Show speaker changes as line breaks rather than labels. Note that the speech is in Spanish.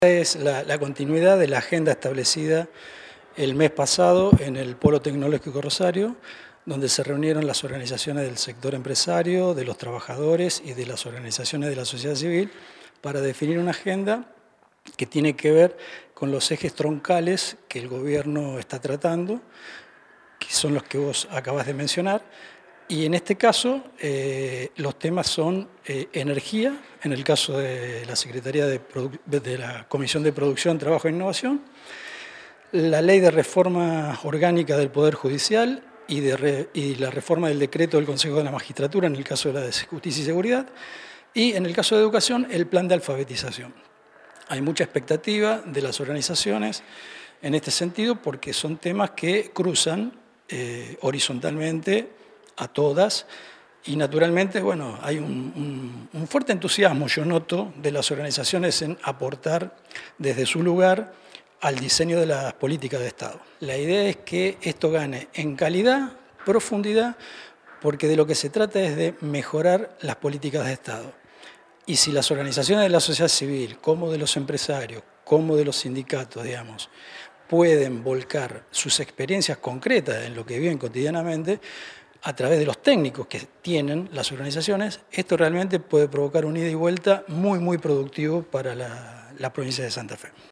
Es la continuidad de la agenda establecida el mes pasado en el Polo Tecnológico Rosario, donde se reunieron las organizaciones del sector empresario, de los trabajadores y de las organizaciones de la sociedad civil para definir una agenda que tiene que ver con los ejes troncales que el gobierno está tratando, que son los que vos acabas de mencionar. Y en este caso, los temas son energía, en el caso de la Secretaría de la Comisión de Producción, Trabajo e Innovación, la ley de reforma orgánica del Poder Judicial y la reforma del decreto del Consejo de la Magistratura, en el caso de la de Justicia y Seguridad, y en el caso de educación, el plan de alfabetización. Hay mucha expectativa de las organizaciones en este sentido porque son temas que cruzan horizontalmente a todas y naturalmente, bueno, hay un fuerte entusiasmo, yo noto, de las organizaciones en aportar desde su lugar al diseño de las políticas de Estado. La idea es que esto gane en calidad, profundidad, porque de lo que se trata es de mejorar las políticas de Estado. Y si las organizaciones de la sociedad civil, como de los empresarios, como de los sindicatos, digamos, pueden volcar sus experiencias concretas en lo que viven cotidianamente, a través de los técnicos que tienen las organizaciones, esto realmente puede provocar un ida y vuelta muy, muy productivo para la provincia de Santa Fe.